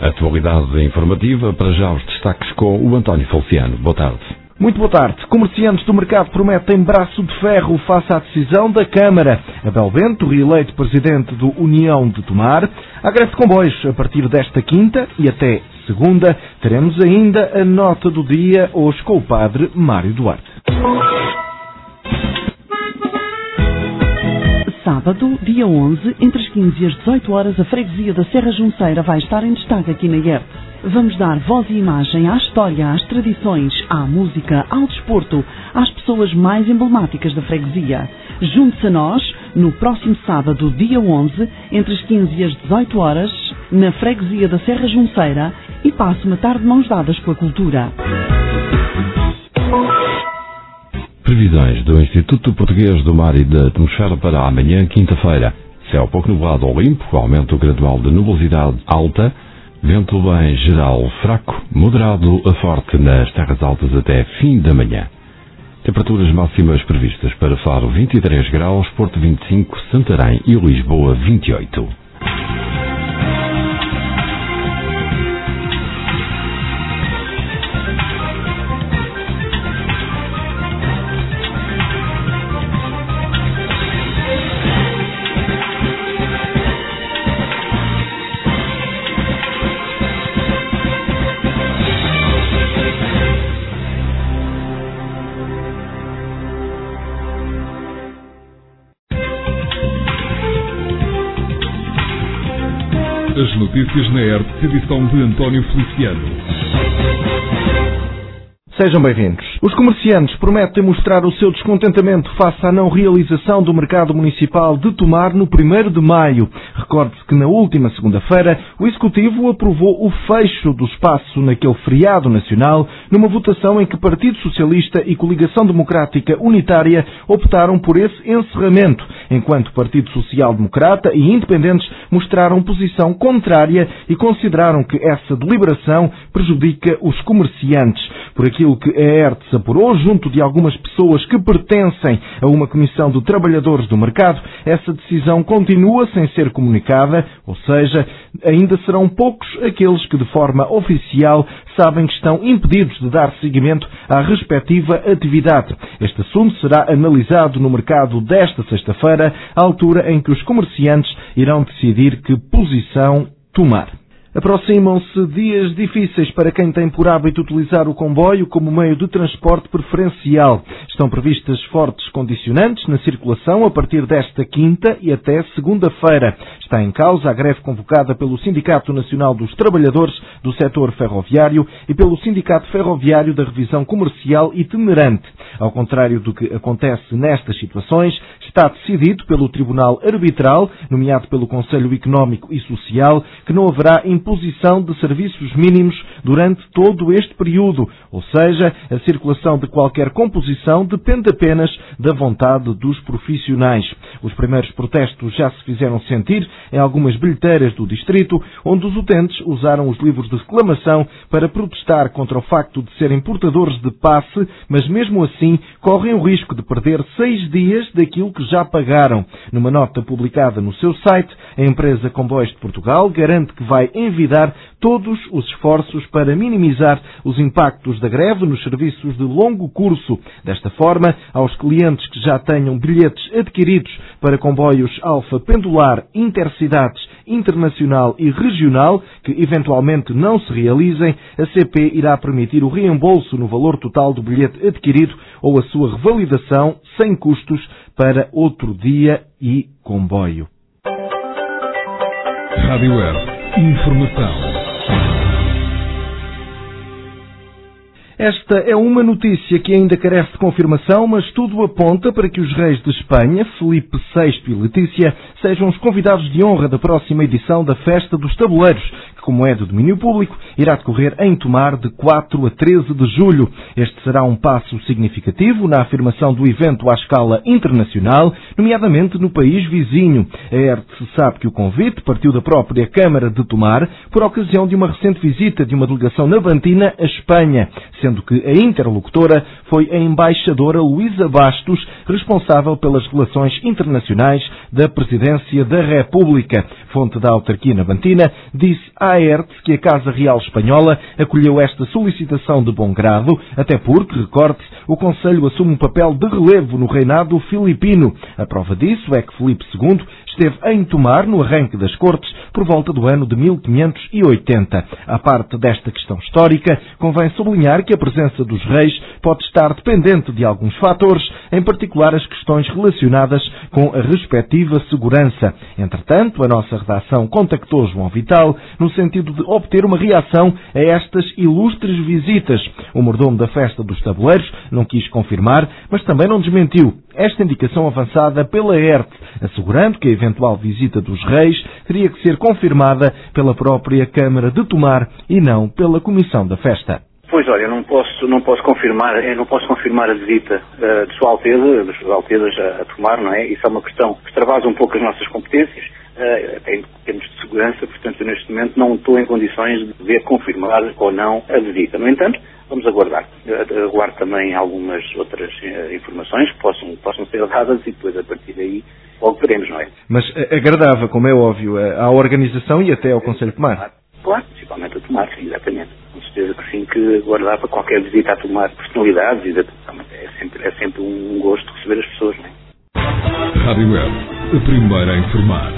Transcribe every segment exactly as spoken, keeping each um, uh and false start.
Atualidade informativa, para já os destaques com o António Falciano. Boa tarde. Muito boa tarde. Comerciantes do mercado prometem braço de ferro face à decisão da Câmara. Abel Bento, reeleito presidente do União de Tomar, a greve de comboios a partir desta quinta e até segunda. Teremos ainda a nota do dia hoje com o padre Mário Duarte. Sábado, dia onze, entre as quinze e as dezoito horas, a freguesia da Serra Junceira vai estar em destaque aqui na I E R T. Vamos dar voz e imagem à história, às tradições, à música, ao desporto, às pessoas mais emblemáticas da freguesia. Junte-se a nós no próximo sábado, dia onze, entre as quinze e as dezoito horas, na freguesia da Serra Junceira, e passe uma tarde de mãos dadas com a cultura. Previsões do Instituto Português do Mar e da Atmosfera para amanhã, quinta-feira. Céu pouco nublado ou limpo, aumento gradual de nubosidade alta, vento em geral fraco, moderado a forte nas terras altas até fim da manhã. Temperaturas máximas previstas para Faro vinte e três graus, Porto vinte e cinco, Santarém e Lisboa vinte e oito. As notícias na E R T, edição de António Feliciano. Sejam bem-vindos. Os comerciantes prometem mostrar o seu descontentamento face à não realização do mercado municipal de Tomar no primeiro de maio. Recorde-se que na última segunda-feira o Executivo aprovou o fecho do espaço naquele feriado nacional numa votação em que Partido Socialista e Coligação Democrática Unitária optaram por esse encerramento, enquanto Partido Social Democrata e Independentes mostraram posição contrária e consideraram que essa deliberação prejudica os comerciantes. Por aquilo que a E R T apurou junto de algumas pessoas que pertencem a uma comissão de trabalhadores do mercado, essa decisão continua sem ser comunicada, ou seja, ainda serão poucos aqueles que de forma oficial sabem que estão impedidos de dar seguimento à respectiva atividade. Este assunto será analisado no mercado desta sexta-feira, à altura em que os comerciantes irão decidir que posição tomar. Aproximam-se dias difíceis para quem tem por hábito utilizar o comboio como meio de transporte preferencial. Estão previstas fortes condicionantes na circulação a partir desta quinta e até segunda-feira. Está em causa a greve convocada pelo Sindicato Nacional dos Trabalhadores do Setor Ferroviário e pelo Sindicato Ferroviário da Revisão Comercial Itinerante. Ao contrário do que acontece nestas situações, está decidido pelo Tribunal Arbitral, nomeado pelo Conselho Económico e Social, que não haverá imposição de serviços mínimos durante todo este período, ou seja, a circulação de qualquer composição depende apenas da vontade dos profissionais. Os primeiros protestos já se fizeram sentir em algumas bilheteiras do distrito, onde os utentes usaram os livros de reclamação para protestar contra o facto de serem portadores de passe, mas mesmo assim correm o risco de perder seis dias daquilo que já pagaram. Numa nota publicada no seu site, a empresa Comboios de Portugal garante que vai envidar todos os esforços para minimizar os impactos da greve nos serviços de longo curso. Desta forma, aos clientes que já tenham bilhetes adquiridos para comboios Alfa Pendular, Intercidades, Internacional e Regional, que eventualmente não se realizem, a C P irá permitir o reembolso no valor total do bilhete adquirido ou a sua revalidação sem custos para outro dia e comboio. Rádio E R T. Informação. Esta é uma notícia que ainda carece de confirmação, mas tudo aponta para que os reis de Espanha, Filipe sexto e Letícia, sejam os convidados de honra da próxima edição da Festa dos Tabuleiros, que, como é de domínio público, irá decorrer em Tomar de quatro a treze de julho. Este será um passo significativo na afirmação do evento à escala internacional, nomeadamente no país vizinho. A E R T sabe que o convite partiu da própria Câmara de Tomar por ocasião de uma recente visita de uma delegação navantina à Espanha, sendo sendo que a interlocutora foi a embaixadora Luísa Bastos, responsável pelas relações internacionais da Presidência da República. Fonte da autarquia navantina disse à E R T que a Casa Real Espanhola acolheu esta solicitação de bom grado, até porque, recorde-se, o Conselho assume um papel de relevo no reinado filipino. A prova disso é que Filipe segundo esteve em Tomar no arranque das Cortes por volta do ano de mil quinhentos e oitenta. À parte desta questão histórica, convém sublinhar que a presença dos reis pode estar dependente de alguns fatores, em particular as questões relacionadas com a respectiva segurança. Entretanto, a nossa redação contactou João Vital no sentido de obter uma reação a estas ilustres visitas. O mordomo da Festa dos Tabuleiros não quis confirmar, mas também não desmentiu esta indicação avançada pela E R T, assegurando que a eventual visita dos reis teria que ser confirmada pela própria Câmara de Tomar e não pela Comissão da Festa. Pois olha, não posso, não posso confirmar, eu não posso confirmar a visita uh, de Sua Alteza, das Suas Altezas a, a Tomar, não é? Isso é uma questão que extravasa um pouco as nossas competências, uh, até em termos de segurança, portanto, eu, neste momento não estou em condições de poder confirmar ou não a visita. No entanto, vamos aguardar. Aguardo também algumas outras uh, informações que possam, possam ser dadas e depois, a partir daí, logo veremos, não é? Mas uh, agradava, como é óbvio, uh, à organização e até ao Conselho de Tomar? Claro, principalmente a Tomar, sim, exatamente. Com certeza que sim, que aguardava qualquer visita a Tomar personalidades e é sempre, é sempre um gosto receber as pessoas, não é? Rádio Web, a primeira a informar.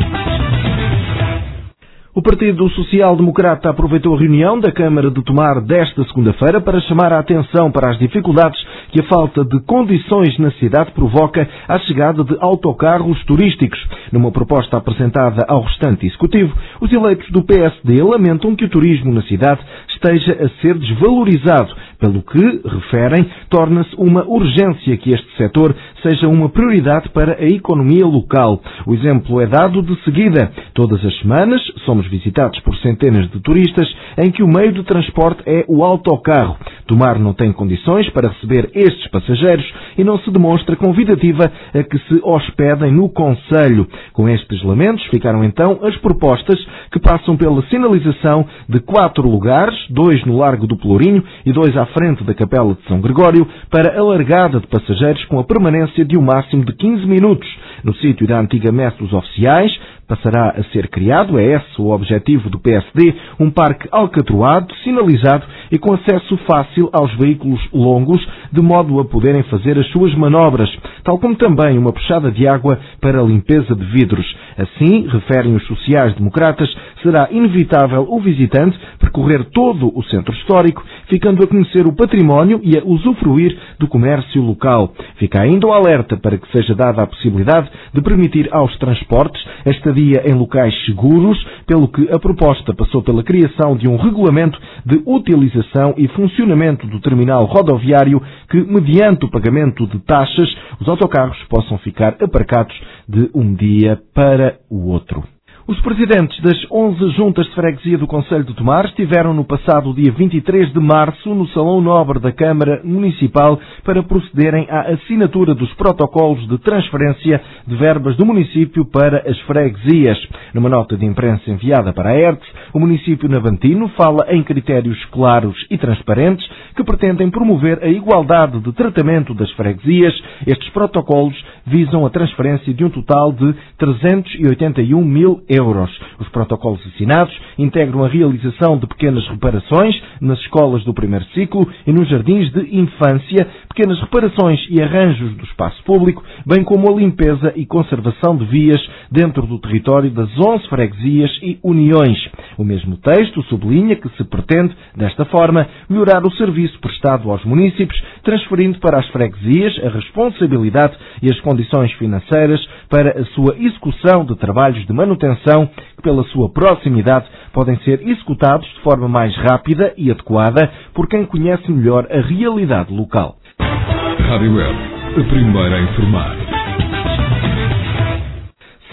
O Partido Social Democrata aproveitou a reunião da Câmara de Tomar desta segunda-feira para chamar a atenção para as dificuldades que a falta de condições na cidade provoca à chegada de autocarros turísticos. Numa proposta apresentada ao restante Executivo, os eleitos do P S D lamentam que o turismo na cidade esteja a ser desvalorizado, pelo que, referem, torna-se uma urgência que este setor seja uma prioridade para a economia local. O exemplo é dado de seguida. Todas as semanas somos visitados por centenas de turistas em que o meio de transporte é o autocarro. Tomar não tem condições para receber estes passageiros e não se demonstra convidativa a que se hospedem no concelho. Com estes lamentos ficaram então as propostas que passam pela sinalização de quatro lugares, dois no Largo do Pelourinho e dois à frente da Capela de São Gregório, para a largada de passageiros com a permanência de um máximo de quinze minutos. No sítio da antiga Messe dos Oficiais, passará a ser criado, é esse o objetivo do P S D, um parque alcatroado, sinalizado e com acesso fácil aos veículos longos, de modo a poderem fazer as suas manobras, tal como também uma puxada de água para a limpeza de vidros. Assim, referem os sociais-democratas, será inevitável o visitante percorrer todo o centro histórico, ficando a conhecer o património e a usufruir do comércio local. Fica ainda o alerta para que seja dada a possibilidade de permitir aos transportes a estadia em locais seguros, pelo que a proposta passou pela criação de um regulamento de utilização e funcionamento do terminal rodoviário que, mediante o pagamento de taxas, os autocarros possam ficar aparcados de um dia para o outro. Os presidentes das onze juntas de freguesia do Concelho de Tomar estiveram no passado dia vinte e três de março no Salão Nobre da Câmara Municipal para procederem à assinatura dos protocolos de transferência de verbas do município para as freguesias. Numa nota de imprensa enviada para a E R T, o município navantino fala em critérios claros e transparentes que pretendem promover a igualdade de tratamento das freguesias. Estes protocolos visam a transferência de um total de trezentos e oitenta e um mil euros. Os protocolos assinados integram a realização de pequenas reparações nas escolas do primeiro ciclo e nos jardins de infância, pequenas reparações e arranjos do espaço público, bem como a limpeza e conservação de vias dentro do território das onze freguesias e uniões. O mesmo texto sublinha que se pretende, desta forma, melhorar o serviço prestado aos munícipes, transferindo para as freguesias a responsabilidade e as condições financeiras para a sua execução de trabalhos de manutenção que, pela sua proximidade, podem ser executados de forma mais rápida e adequada por quem conhece melhor a realidade local. Rádio Web, a primeira a informar.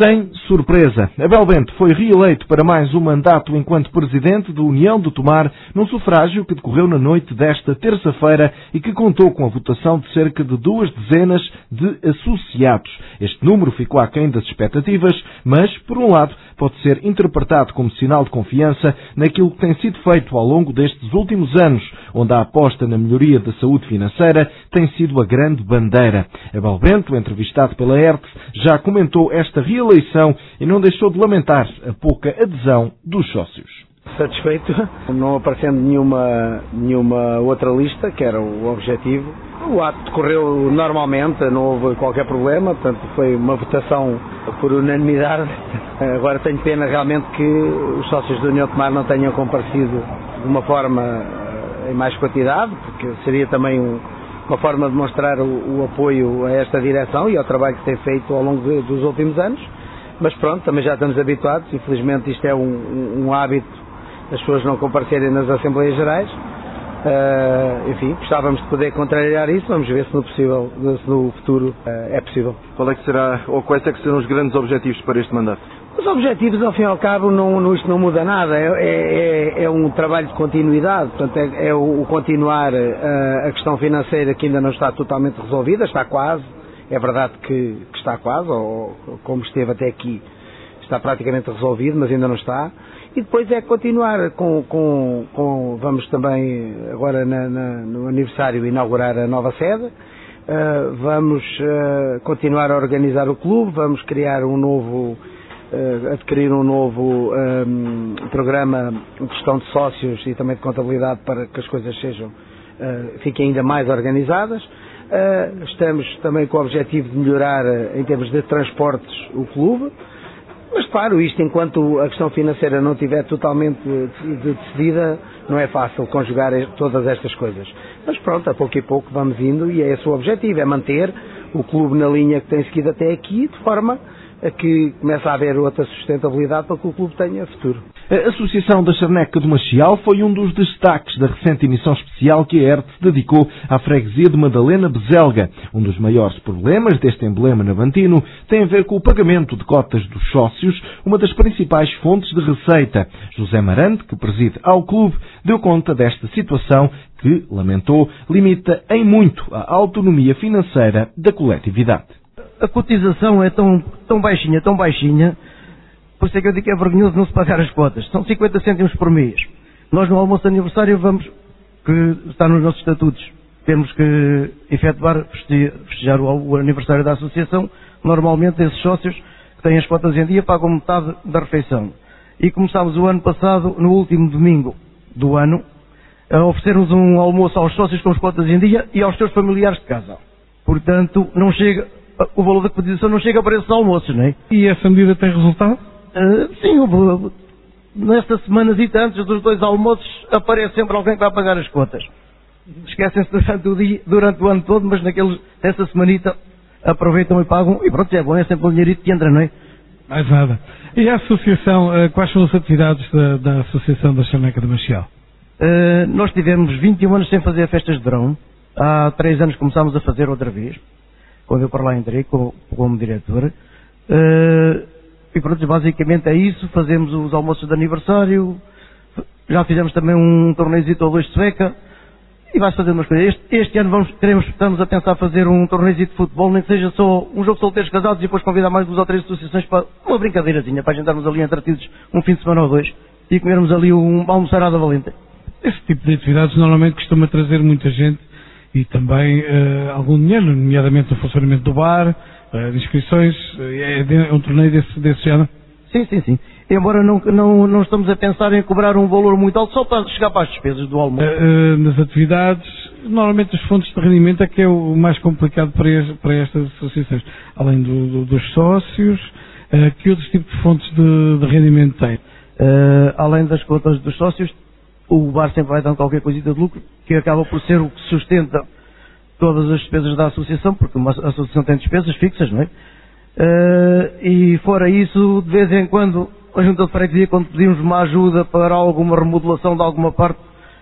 Sem surpresa, Abel Bento foi reeleito para mais um mandato enquanto presidente da União de Tomar, num sufrágio que decorreu na noite desta terça-feira e que contou com a votação de cerca de duas dezenas de associados. Este número ficou aquém das expectativas, mas, por um lado, pode ser interpretado como sinal de confiança naquilo que tem sido feito ao longo destes últimos anos, onde a aposta na melhoria da saúde financeira tem sido a grande bandeira. Abel Bento, entrevistado pela R T S, já comentou esta reeleição e não deixou de lamentar a pouca adesão dos sócios. Satisfeito, não aparecendo nenhuma, nenhuma outra lista, que era o objetivo. O ato decorreu normalmente, não houve qualquer problema, portanto foi uma votação por unanimidade. Agora tenho pena realmente que os sócios da União de Tomar não tenham comparecido de uma forma em mais quantidade, porque seria também um, uma forma de mostrar o, o apoio a esta direção e ao trabalho que tem feito ao longo de, dos últimos anos. Mas pronto, também já estamos habituados, infelizmente isto é um, um, um hábito, as pessoas não comparecerem nas Assembleias Gerais. Uh, enfim, gostávamos de poder contrariar isso, vamos ver se no, possível, se no futuro uh, é possível. Qual é que será, ou quais é que serão os grandes objetivos para este mandato? Os objetivos, ao fim e ao cabo, não, não, isto não muda nada, é, é, é um trabalho de continuidade, portanto é, é o, o continuar uh, a questão financeira que ainda não está totalmente resolvida, está quase, é verdade que, que está quase, ou como esteve até aqui, está praticamente resolvido, mas ainda não está. E depois é continuar com, com, com vamos também agora na, na, no aniversário inaugurar a nova sede, uh, vamos uh, continuar a organizar o clube, vamos criar um novo, uh, adquirir um novo um, programa de gestão de sócios e também de contabilidade para que as coisas sejam, uh, fiquem ainda mais organizadas. Uh, estamos também com o objetivo de melhorar uh, em termos de transportes o clube. Mas claro, isto enquanto a questão financeira não estiver totalmente decidida, não é fácil conjugar todas estas coisas. Mas pronto, a pouco e pouco vamos indo e é esse o objetivo, é manter o clube na linha que tem seguido até aqui, de forma a que comece a haver outra sustentabilidade para que o clube tenha futuro. A Associação da Charneca do Machial foi um dos destaques da recente emissão especial que a R T S dedicou à freguesia de Madalena Bezelga. Um dos maiores problemas deste emblema navantino tem a ver com o pagamento de cotas dos sócios, uma das principais fontes de receita. José Marante, que preside ao clube, deu conta desta situação que, lamentou, limita em muito a autonomia financeira da coletividade. A cotização é tão, tão baixinha, tão baixinha, por isso é que eu digo que é vergonhoso não se pagar as cotas. São cinquenta cêntimos por mês. Nós no almoço de aniversário vamos, que está nos nossos estatutos, temos que efetuar, festejar o, o aniversário da associação. Normalmente esses sócios que têm as cotas em dia pagam metade da refeição. E começámos o ano passado, no último domingo do ano, a oferecermos um almoço aos sócios com as cotas em dia e aos seus familiares de casa. Portanto, não chega... o valor da cotização não chega para esses almoços, não é? E essa medida tem resultado? Uh, sim, houve, nesta semanazita antes dos dois almoços aparece sempre alguém que vai pagar as cotas. Esquecem-se durante o dia, durante o ano todo, mas naqueles, nessa semanita aproveitam e pagam, e pronto, é bom, é sempre o dinheirito que entra, não é? Mais nada. E a associação, uh, quais são as atividades da, da Associação da Charneca do Machial? Uh, nós tivemos vinte e um anos sem fazer festas de verão, há três anos começámos a fazer outra vez, quando eu para lá entrei como, como diretor, uh, e pronto, basicamente é isso, fazemos os almoços de aniversário, já fizemos também um torneizito ou dois de sueca, e vai-se fazer umas coisas. Este, este ano vamos, queremos, estamos a pensar fazer um torneizito de futebol, nem que seja só um jogo de solteiros casados e depois convidar mais duas ou três associações para uma brincadeirazinha, para a gente estarmos ali entretidos um fim de semana ou dois, e comermos ali um almoçarada valente. Esse tipo de atividades normalmente costuma trazer muita gente, e também uh, algum dinheiro, nomeadamente no funcionamento do bar, uh, de inscrições, uh, é, é um torneio desse, desse género? Sim, sim, sim. Embora não, não, não estamos a pensar em cobrar um valor muito alto só para chegar para as despesas do almoço. Uh, uh, nas atividades, normalmente as fontes de rendimento é que é o mais complicado para, este, para estas associações. Além do, do, dos sócios, uh, que outros tipos de fontes de, de rendimento tem? Uh, além das contas dos sócios, o bar sempre vai dando qualquer coisita de lucro, que acaba por ser o que sustenta todas as despesas da associação, porque uma associação tem despesas fixas, não é? Uh, e fora isso, de vez em quando, a junta de freguesia, quando pedimos uma ajuda para alguma remodelação de alguma parte,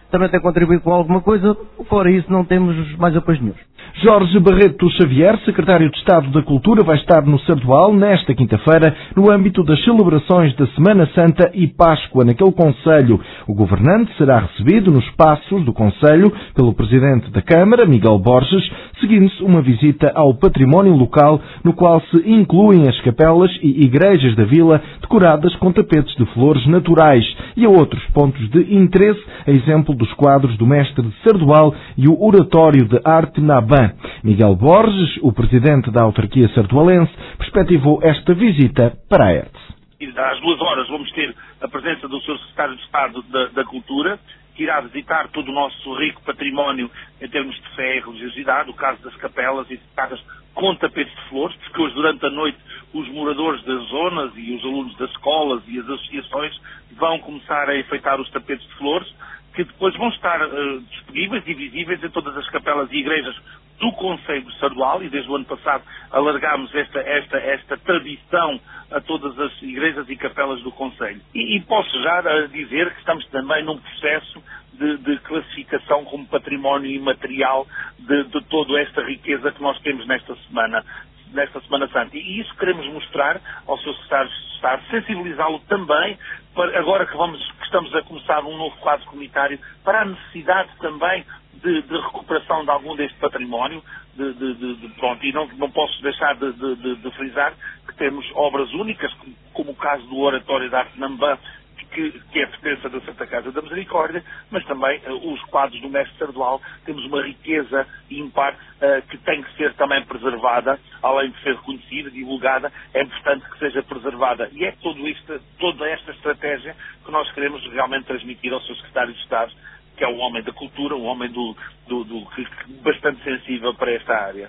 também tem contribuído com alguma coisa. Fora isso, não temos mais apoio nenhum. Jorge Barreto Xavier, secretário de Estado da Cultura, vai estar no Sardual nesta quinta-feira, no âmbito das celebrações da Semana Santa e Páscoa naquele concelho. O governante será recebido nos passos do concelho pelo presidente da Câmara, Miguel Borges, seguindo-se uma visita ao património local, no qual se incluem as capelas e igrejas da vila decoradas com tapetes de flores naturais e a outros pontos de interesse, a exemplo dos quadros do mestre de Sardual e o oratório de arte Naban. Miguel Borges, o presidente da autarquia sardualense, perspectivou esta visita para a Hertz. Às duas horas vamos ter a presença do senhor secretário de Estado da, da Cultura, que irá visitar todo o nosso rico património em termos de fé e religiosidade, o caso das capelas e casas com tapetes de flores, porque hoje durante a noite os moradores das zonas e os alunos das escolas e as associações vão começar a enfeitar os tapetes de flores, que depois vão estar uh, disponíveis e visíveis em todas as capelas e igrejas do Concelho de Sardual, e desde o ano passado alargámos esta, esta, esta tradição a todas as igrejas e capelas do Concelho. E, e posso já dizer que estamos também num processo de, de classificação como património imaterial de, de toda esta riqueza que nós temos nesta semana, nesta Semana Santa. E isso queremos mostrar ao seu secretário de Estado, sensibilizá-lo também, para, agora que, vamos, que estamos a começar um novo quadro comunitário, para a necessidade também de, de recuperação de algum deste património, de, de, de, de, pronto, e não, não posso deixar de, de, de, de frisar que temos obras únicas, como, como o caso do Oratório da Arte Nambã, que, que é a pertença da Santa Casa da Misericórdia, mas também uh, os quadros do mestre Sardual. Temos uma riqueza ímpar uh, que tem que ser também preservada, além de ser reconhecida, divulgada, é importante que seja preservada. E é todo isto, toda esta estratégia que nós queremos realmente transmitir ao seu secretário de Estado, que é um homem da cultura, um homem do, do, do, que, que, bastante sensível para esta área.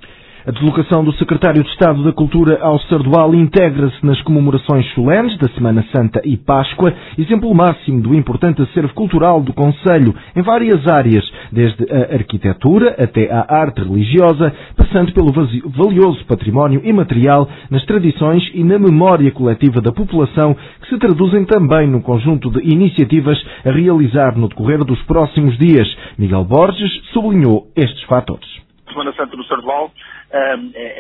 A deslocação do secretário de Estado da Cultura ao Sardual integra-se nas comemorações solenes da Semana Santa e Páscoa, exemplo máximo do importante acervo cultural do Concelho em várias áreas, desde a arquitetura até à arte religiosa, passando pelo valioso património imaterial nas tradições e na memória coletiva da população, que se traduzem também no conjunto de iniciativas a realizar no decorrer dos próximos dias. Miguel Borges sublinhou estes fatores. A Semana Santa no Sardual é,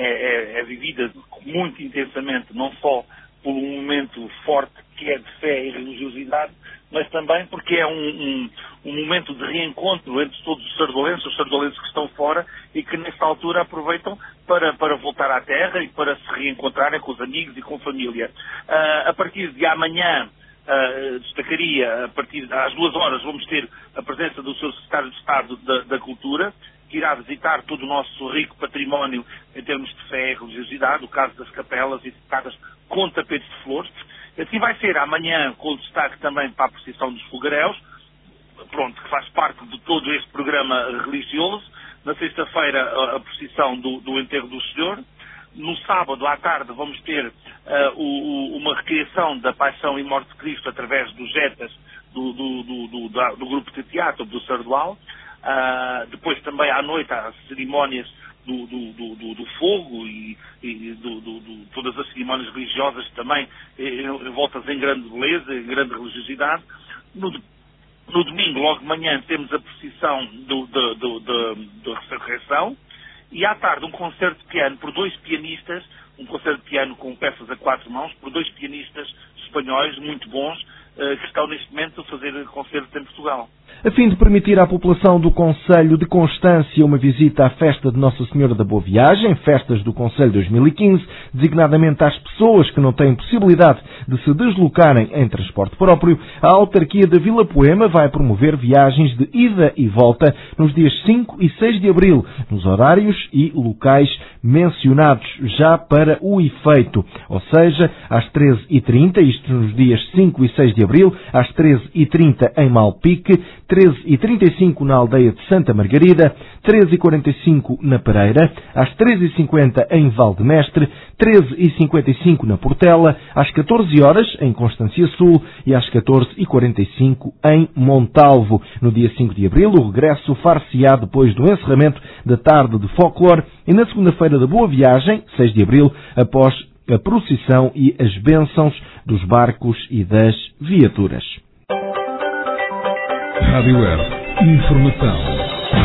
é, é vivida muito intensamente, não só por um momento forte que é de fé e religiosidade, mas também porque é um, um, um momento de reencontro entre todos os sardualenses, os sardualenses que estão fora e que nesta altura aproveitam para, para voltar à terra e para se reencontrarem com os amigos e com a família. Uh, a partir de amanhã, Uh, destacaria, a partir às duas horas, vamos ter a presença do seu secretário de Estado da, da Cultura, que irá visitar todo o nosso rico património em termos de fé e religiosidade, o caso das capelas e casas com tapetes de flores. Assim vai ser amanhã, com destaque também para a procissão dos fogaréus, pronto, que faz parte de todo este programa religioso. Na sexta-feira, a, a procissão do, do enterro do Senhor. No sábado, à tarde, vamos ter uh, o, o, uma recriação da Paixão e Morte de Cristo através dos jetas do, do, do, do, da, do grupo de teatro do Sardual. Uh, depois também à noite há cerimónias do, do, do, do, do fogo e, e do, do, do, todas as cerimónias religiosas também envoltas em grande beleza, em grande religiosidade. No, no domingo, logo de manhã, temos a procissão do, do, do, do, da ressurreição. E à tarde um concerto de piano por dois pianistas, um concerto de piano com peças a quatro mãos, por dois pianistas espanhóis muito bons, que estão neste momento a fazer concertos em Portugal. A fim de permitir à população do Concelho de Constância uma visita à festa de Nossa Senhora da Boa Viagem, festas do Concelho dois mil e quinze, designadamente às pessoas que não têm possibilidade de se deslocarem em transporte próprio, a autarquia da Vila Poema vai promover viagens de ida e volta nos dias cinco e seis de abril, nos horários e locais mencionados já para o efeito, ou seja, às treze e trinta, isto nos dias cinco e seis de abril, às treze e trinta em Malpique, treze e trinta e cinco na aldeia de Santa Margarida, treze e quarenta e cinco na Pereira, às treze e cinquenta em Valdemestre, treze e cinquenta e cinco na Portela, às catorze horas em Constância Sul e às catorze e quarenta e cinco em Montalvo. No dia cinco de abril, o regresso far-se-á depois do encerramento da tarde de folclore e na segunda-feira da Boa Viagem, seis de abril, após a procissão e as bênçãos dos barcos e das viaturas. Rádio Hertz. Informação.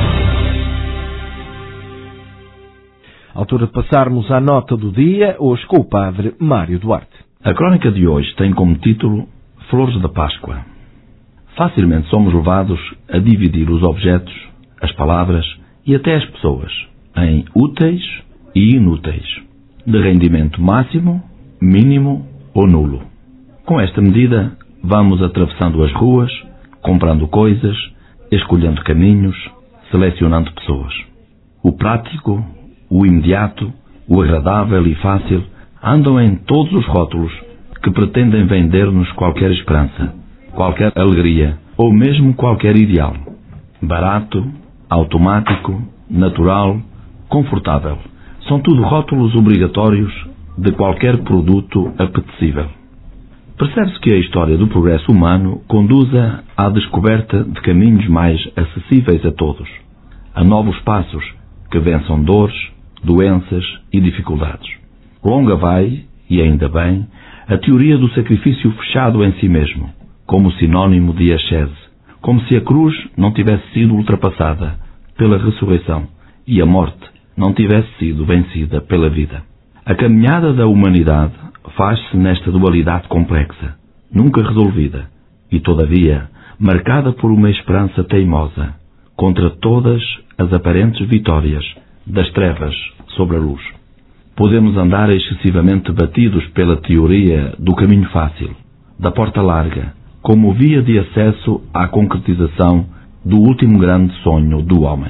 Altura de passarmos à nota do dia, hoje com o padre Mário Duarte. A crónica de hoje tem como título Flores da Páscoa. Facilmente somos levados a dividir os objetos, as palavras e até as pessoas em úteis e inúteis, de rendimento máximo, mínimo ou nulo. Com esta medida, vamos atravessando as ruas, comprando coisas, escolhendo caminhos, selecionando pessoas. O prático, o imediato, o agradável e fácil andam em todos os rótulos que pretendem vender-nos qualquer esperança, qualquer alegria ou mesmo qualquer ideal. Barato, automático, natural, confortável. São tudo rótulos obrigatórios de qualquer produto apetecível. Percebe-se que a história do progresso humano conduza à descoberta de caminhos mais acessíveis a todos, a novos passos que vençam dores, doenças e dificuldades. Longa vai, e ainda bem, a teoria do sacrifício fechado em si mesmo, como sinónimo de ascese, como se a cruz não tivesse sido ultrapassada pela ressurreição e a morte não tivesse sido vencida pela vida. A caminhada da humanidade faz-se nesta dualidade complexa, nunca resolvida, e todavia marcada por uma esperança teimosa, contra todas as aparentes vitórias das trevas sobre a luz. Podemos andar excessivamente batidos pela teoria do caminho fácil, da porta larga, como via de acesso à concretização do último grande sonho do homem.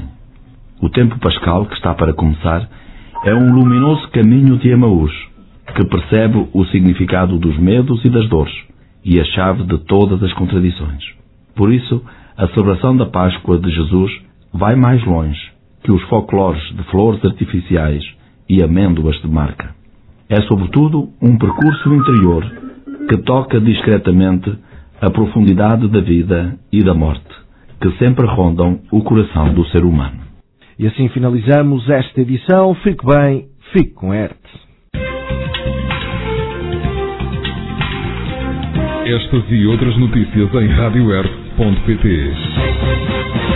O tempo pascal que está para começar é um luminoso caminho de Emaús, que percebe o significado dos medos e das dores e a chave de todas as contradições. Por isso, a celebração da Páscoa de Jesus vai mais longe que os folclores de flores artificiais e amêndoas de marca. É, sobretudo, um percurso interior que toca discretamente a profundidade da vida e da morte, que sempre rondam o coração do ser humano. E assim finalizamos esta edição. Fique bem, fique com Hertz. Estas e outras notícias em rádio hertz ponto pt.